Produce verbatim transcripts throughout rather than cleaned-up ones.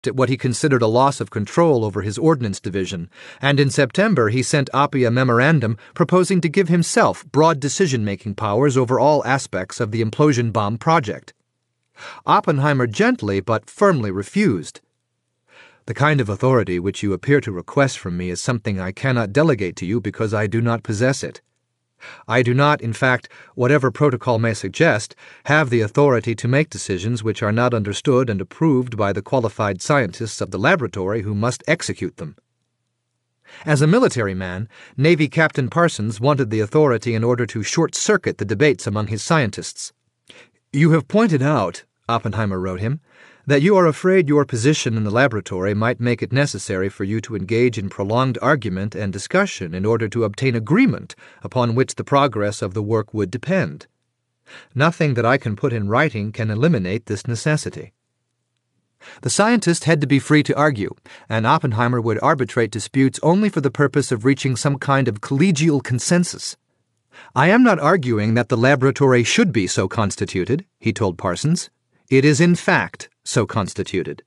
at what he considered a loss of control over his ordnance division, and in September he sent Appy a memorandum proposing to give himself broad decision-making powers over all aspects of the implosion bomb project. Oppenheimer gently but firmly refused. "The kind of authority which you appear to request from me is something I cannot delegate to you because I do not possess it. I do not, in fact, whatever protocol may suggest, have the authority to make decisions which are not understood and approved by the qualified scientists of the laboratory who must execute them." As a military man, Navy Captain Parsons wanted the authority in order to short-circuit the debates among his scientists. "You have pointed out," Oppenheimer wrote him, "that you are afraid your position in the laboratory might make it necessary for you to engage in prolonged argument and discussion in order to obtain agreement upon which the progress of the work would depend. Nothing that I can put in writing can eliminate this necessity." The scientist had to be free to argue, and Oppenheimer would arbitrate disputes only for the purpose of reaching some kind of collegial consensus. "I am not arguing that the laboratory should be so constituted," he told Parsons. "It is in fact so constituted."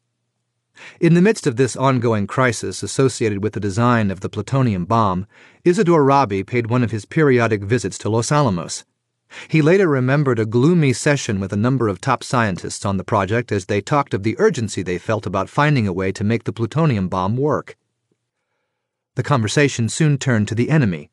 In the midst of this ongoing crisis associated with the design of the plutonium bomb, Isidore Rabi paid one of his periodic visits to Los Alamos. He later remembered a gloomy session with a number of top scientists on the project as they talked of the urgency they felt about finding a way to make the plutonium bomb work. The conversation soon turned to the enemy.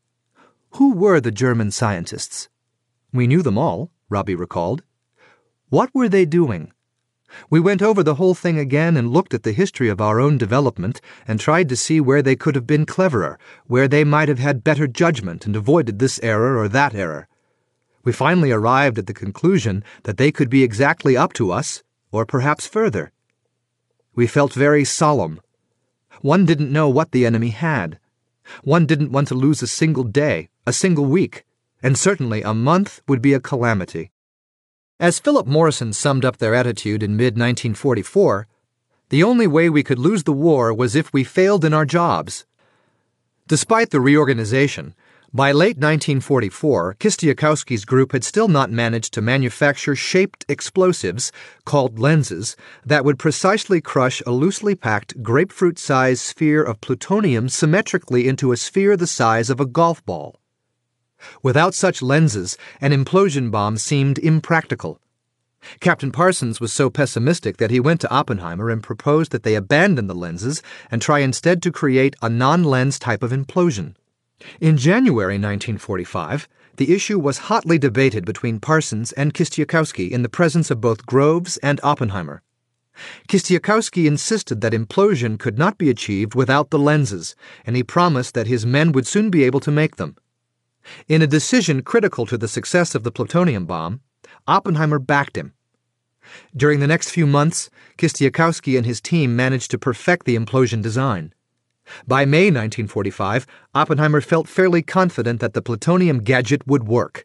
Who were the German scientists? We knew them all, Rabi recalled. What were they doing? We went over the whole thing again and looked at the history of our own development and tried to see where they could have been cleverer, where they might have had better judgment and avoided this error or that error. We finally arrived at the conclusion that they could be exactly up to us, or perhaps further. We felt very solemn. One didn't know what the enemy had. One didn't want to lose a single day, a single week, and certainly a month would be a calamity. As Philip Morrison summed up their attitude in mid nineteen forty-four, the only way we could lose the war was if we failed in our jobs. Despite the reorganization, by late nineteen forty-four, Kistiakowsky's group had still not managed to manufacture shaped explosives, called lenses, that would precisely crush a loosely packed grapefruit-sized sphere of plutonium symmetrically into a sphere the size of a golf ball. Without such lenses, an implosion bomb seemed impractical. Captain Parsons was so pessimistic that he went to Oppenheimer and proposed that they abandon the lenses and try instead to create a non-lens type of implosion. In January nineteen forty-five, the issue was hotly debated between Parsons and Kistiakowsky in the presence of both Groves and Oppenheimer. Kistiakowsky insisted that implosion could not be achieved without the lenses, and he promised that his men would soon be able to make them. In a decision critical to the success of the plutonium bomb, Oppenheimer backed him. During the next few months, Kistiakowsky and his team managed to perfect the implosion design. By May nineteen forty-five, Oppenheimer felt fairly confident that the plutonium gadget would work.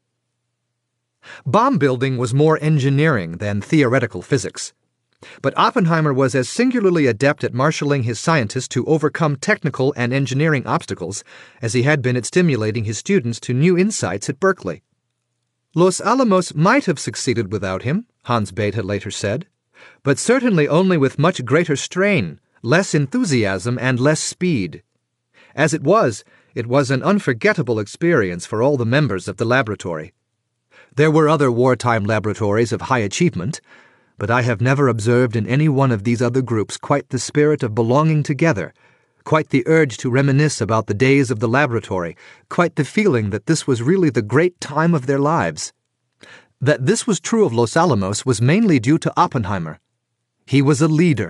Bomb building was more engineering than theoretical physics. But Oppenheimer was as singularly adept at marshaling his scientists to overcome technical and engineering obstacles as he had been at stimulating his students to new insights at Berkeley. Los Alamos might have succeeded without him, Hans Bethe had later said, but certainly only with much greater strain, less enthusiasm, and less speed. As it was, it was an unforgettable experience for all the members of the laboratory. There were other wartime laboratories of high achievement, but I have never observed in any one of these other groups quite the spirit of belonging together, quite the urge to reminisce about the days of the laboratory, quite the feeling that this was really the great time of their lives. That this was true of Los Alamos was mainly due to Oppenheimer. He was a leader.